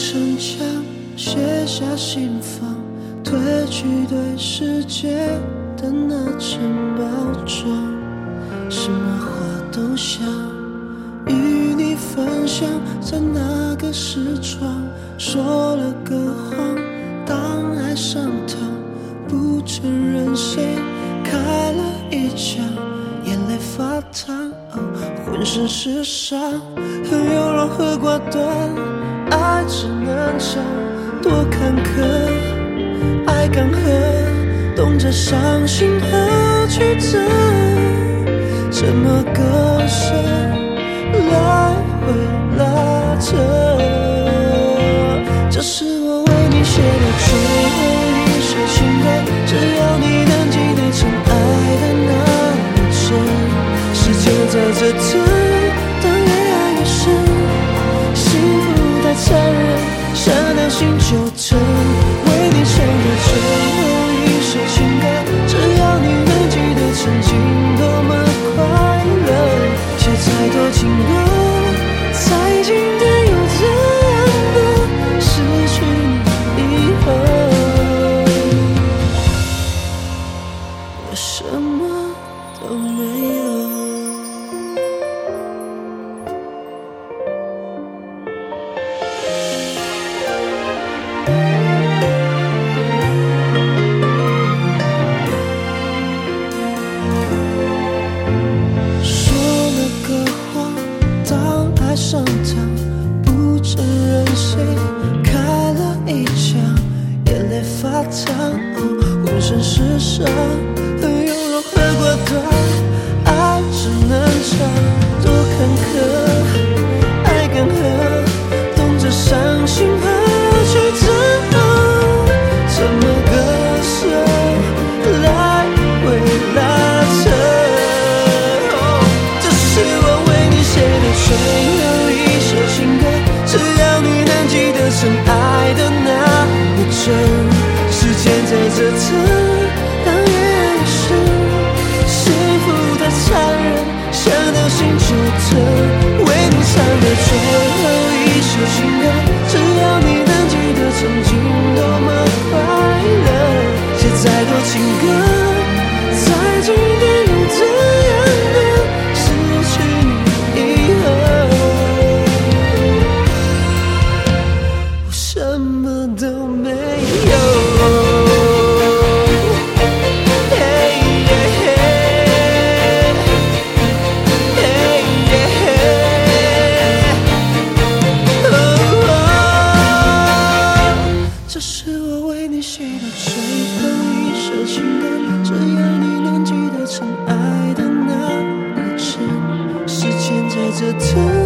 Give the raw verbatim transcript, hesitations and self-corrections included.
声枪，卸下心防，褪去对世界的那层包装，什么话都想与你分享，在那个时窗说了个谎，当爱上他，不承认谁开了一枪，眼泪发烫，哦，浑身是伤，很有融和寡断，爱只能长，多坎坷，爱干涸，懂得伤心和曲折，怎么割舍，来回拉扯，这是我为你写的最后一首情歌，只要你能记得曾爱的那么真，时间在这等，但越爱越深，幸福太残忍，想到心就疼，为你唱的最后一首情歌，只要你能记得曾经多么快乐，写再多情歌，再经典又怎样呢？失去你以后，我什么都没有。说了个谎，当爱上他，不承认谁开了一枪，眼泪发烫，哦，浑身是伤，很有融和寡断，爱只能长，多坎坷，爱干涸，懂着伤心和曲折，怎么割舍，来回拉扯，哦，这是我为你写的最后一首情歌，只要你能记得曾爱的那么真，时间在这等，当越爱越深，幸福太残忍，想到心就疼，为你唱的最后一首情歌，只要你能记得曾经多么快乐，写再多情歌，再经典又怎样呢？失去你以后，我什么都没有。这是我为你写的最后一首情歌，只要你能记得曾爱的那么真，时间在这等。